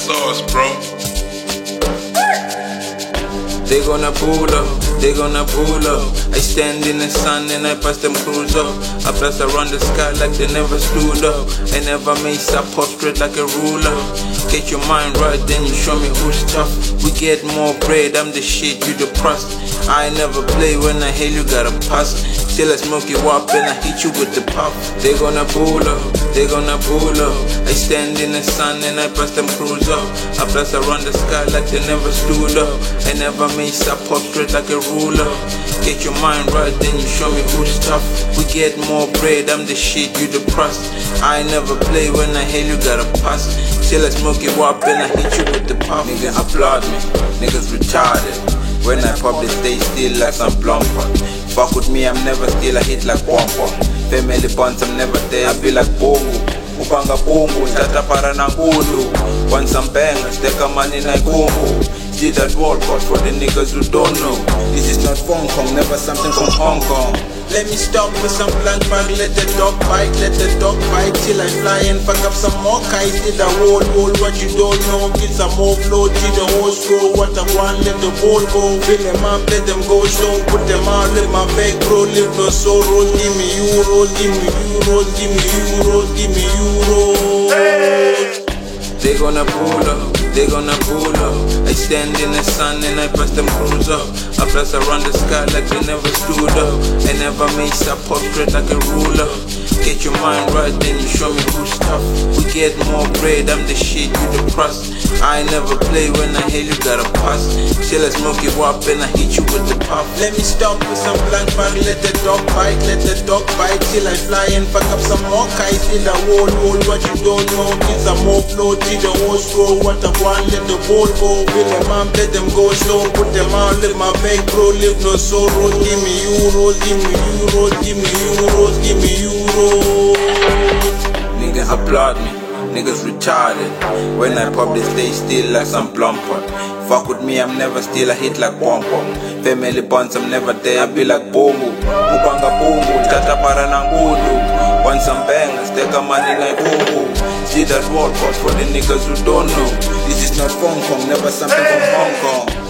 sauce, bro. They gonna pull up, they gonna pull up. I stand in the sun and I pass them crews up. I blast around the sky like they never stood up. I never mess up, pop straight like a ruler. Get your mind right, then you show me who's tough. We get more bread, I'm the shit, you the crust. I never play, when I hail you gotta pass. Till I smoke you up and I hit you with the puff. They gonna pull up, they gonna pull up. I stand in the sun and I pass them crews up. I blast around the sky like they never stood up. I never mess up, pop straight like a ruler. Get your mind right, then you show me who's tough. We get more bread, I'm the shit, you the crust. I never play, when I hail you gotta pass. Till I smoke you up and I hit you with the puff. Nigga applaud me, niggas retarded. When I pop they stay still like some plumper. Fuck with me, I'm never still, I hit like Wampa. Family bonds, I'm never there, I be like Bongo. Upanga Bongo, tata para nangulu. Want some bangers, take a man in like Congo. See that wall caught for the niggas who don't know. This is not Hong Kong, never something from Hong Kong. Let me stop with some blank bag, let the dog bite, let the dog bite till I fly and fuck up some more kites. Did a roll, what you don't know, get some more flow, till the whole scroll. What I want, let the ball go, fill them up, let them go slow, put them out, let my back bro, live no sorrows. Give me euros, give me euros, give me euros, give me euros. They gonna pull up, they gonna pull up. I stand in the sun and I pass them crews up. I blast around the sky like they never stood up. I never mess up, pop straight like a ruler. Get your mind right, then you show me who's tough. We get more bread, I'm the shit, you the crust. I never play, when I hail you gotta pass. Till I smoke you up and I hit you with the puff. Let me stop with some blank bag, let the dog bite, let the dog bite till I fly and fuck up some more kites. In the whole, what you don't know, get some more flow till the whole scroll. What I want, let the ball go, fill them up, let them go slow, put them out, let my back bro, live no sorrows. Give me euros, give me euros, give me euros, give me euros. Nigga applaud me, niggas retarded. When I pop they stay still like some plumper. Fuck with me, I'm never still, I hit like Wampa. Family bonds, I'm never there, I be like Bongo. Upanga Bongo, tata para nangulu. Want some bangers, take a money like Bongo. See that wall caught for the niggas who don't know. This is not Hong Kong, never something from Hong Kong.